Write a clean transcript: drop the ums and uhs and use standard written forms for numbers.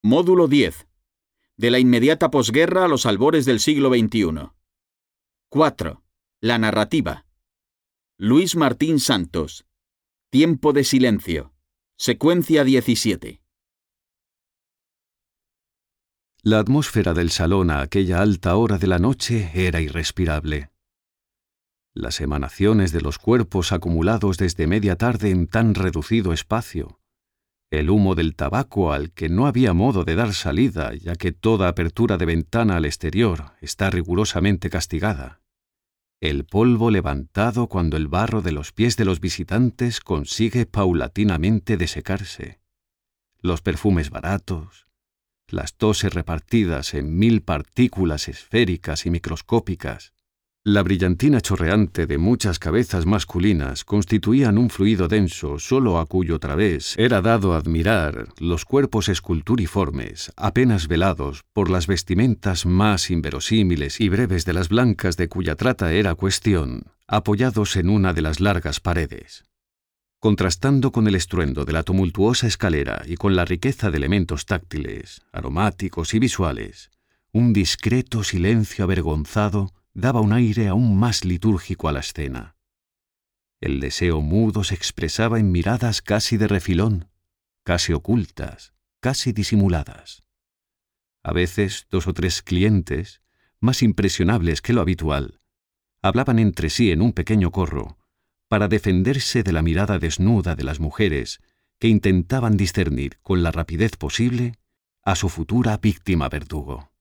Módulo 10. De la inmediata posguerra a los albores del siglo XXI. 4. La narrativa. Luis Martín Santos. Tiempo de silencio. Secuencia 17. La atmósfera del salón a aquella alta hora de la noche era irrespirable. Las emanaciones de los cuerpos acumulados desde media tarde en tan reducido espacio, el humo del tabaco al que no había modo de dar salida, ya que toda apertura de ventana al exterior está rigurosamente castigada, el polvo levantado cuando el barro de los pies de los visitantes consigue paulatinamente desecarse, los perfumes baratos, las toses repartidas en 1000 partículas esféricas y microscópicas, la brillantina chorreante de muchas cabezas masculinas constituían un fluido denso solo a cuyo través era dado admirar los cuerpos esculturiformes, apenas velados por las vestimentas más inverosímiles y breves de las blancas de cuya trata era cuestión, apoyados en una de las largas paredes. Contrastando con el estruendo de la tumultuosa escalera y con la riqueza de elementos táctiles, aromáticos y visuales, un discreto silencio avergonzado daba un aire aún más litúrgico a la escena. El deseo mudo se expresaba en miradas casi de refilón, casi ocultas, casi disimuladas. A veces 2 o 3 clientes, más impresionables que lo habitual, hablaban entre sí en un pequeño corro, para defenderse de la mirada desnuda de las mujeres que intentaban discernir con la rapidez posible a su futura víctima verdugo.